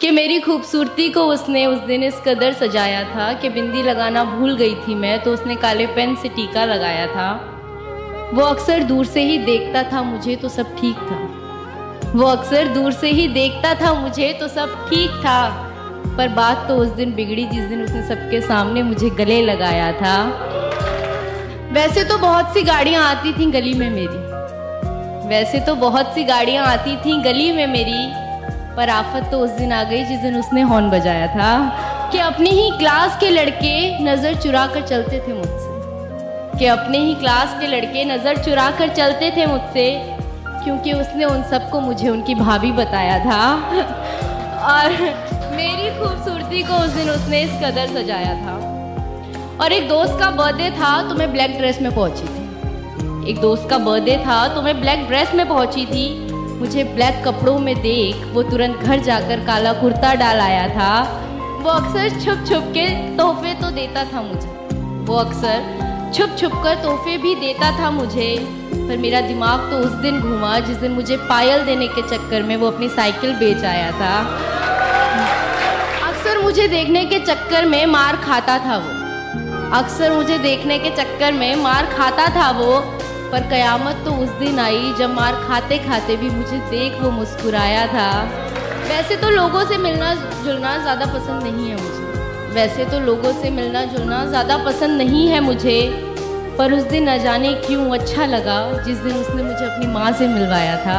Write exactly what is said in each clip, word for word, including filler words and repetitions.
कि मेरी खूबसूरती को उसने उस दिन इस कदर सजाया था कि बिंदी लगाना भूल गई थी मैं, तो उसने काले पेन से टीका लगाया था। वो अक्सर दूर से ही देखता था मुझे तो सब ठीक था, वो अक्सर दूर से ही देखता था मुझे तो सब ठीक था। पर बात तो उस दिन बिगड़ी जिस दिन उसने सबके सामने मुझे गले लगाया था। वैसे तो बहुत सी गाड़ियाँ आती थीं गली में मेरी, वैसे तो बहुत सी गाड़ियाँ आती थीं गली में मेरी, पर आफत तो उस दिन आ गई जिस दिन उसने हॉर्न बजाया था कि अपनी ही क्लास के लड़के नज़र चुरा कर चलते थे मुझसे, कि अपने ही क्लास के लड़के नज़र चुरा कर चलते थे मुझसे, क्योंकि उसने उन सबको मुझे उनकी भाभी बताया था। और मेरी खूबसूरती को उस दिन उसने इस कदर सजाया था। और एक दोस्त का बर्थडे था तो मैं ब्लैक ड्रेस में पहुंची थी, एक दोस्त का बर्थडे था तो मैं ब्लैक ड्रेस में पहुंची थी। मुझे ब्लैक कपड़ों में देख वो तुरंत घर जाकर काला कुर्ता डाल आया था। वो अक्सर छुप छुप के तोहफे तो देता था मुझे, वो अक्सर छुप छुप कर तोहफे भी देता था मुझे। पर मेरा दिमाग तो उस दिन घूमा जिस दिन मुझे पायल देने के चक्कर में वो अपनी साइकिल बेच आया था। अक्सर मुझे देखने के चक्कर में मार खाता था वो, अक्सर मुझे देखने के चक्कर में मार खाता था वो। पर कयामत तो उस दिन आई जब मार खाते खाते भी मुझे देख वो मुस्कुराया था। वैसे तो लोगों से मिलना जुलना ज़्यादा पसंद नहीं है मुझे, वैसे तो लोगों से मिलना जुलना ज़्यादा पसंद नहीं है मुझे, पर उस दिन न जाने क्यों अच्छा लगा जिस दिन उसने मुझे अपनी माँ से मिलवाया था।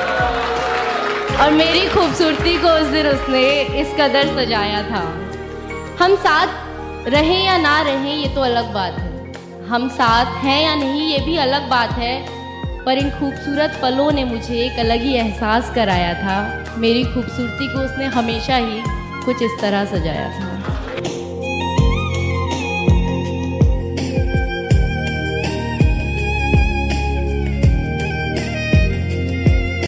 और मेरी खूबसूरती को उस दिन उसने इस कदर सजाया था। हम साथ रहें या ना रहें ये तो अलग बात है, हम साथ हैं या नहीं ये भी अलग बात है, पर इन खूबसूरत पलों ने मुझे एक अलग ही एहसास कराया था। मेरी खूबसूरती को उसने हमेशा ही कुछ इस तरह सजाया था।